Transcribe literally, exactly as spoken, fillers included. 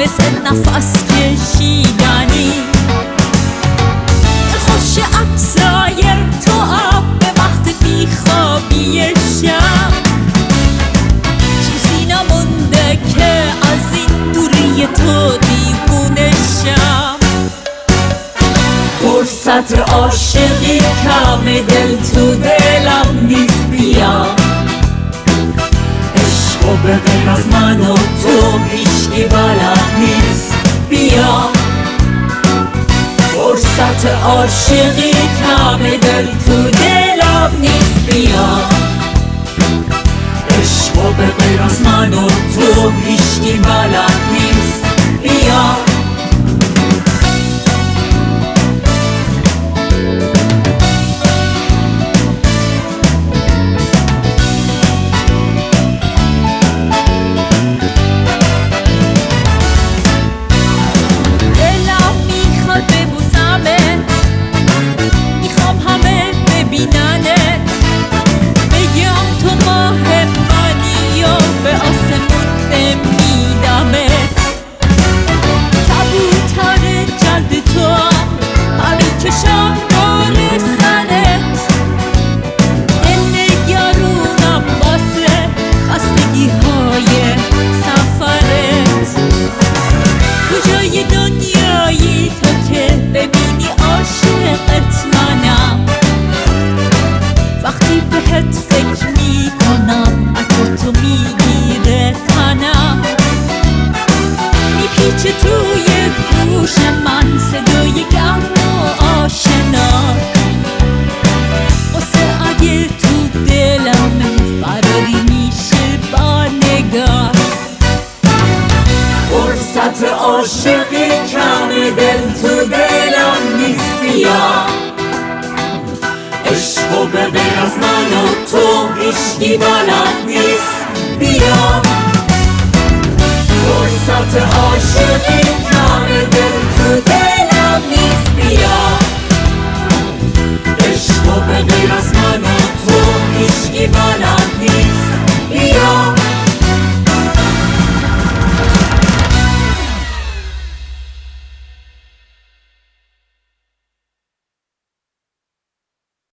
مثل نفس کشیدنی خوش عکسای تو آب به وقت بیخوابی شب چیزی نمونده که از این دوری تو دیوونه شم فرصت عاشقی کم دل تو دلم نیست بیا عشق و به غیر از من و تو هیچکی بلد نیست بیا فرصت عاشقی کم دل تو دلم نیست بیا عشق و به غیر از من و تو هیچکی بلد نیست بیا فکر می کنم عطر تو میگیره تنم میپیچه توی گوش من صدای گرم و آشنا واسه اگه تو دلم فراری میشه با نگاه فرصت عاشقی کم دل تو دلم نیست بیا عشق و به غیر از من و تو هیچکی بلد نیست بیا فرصت عاشقی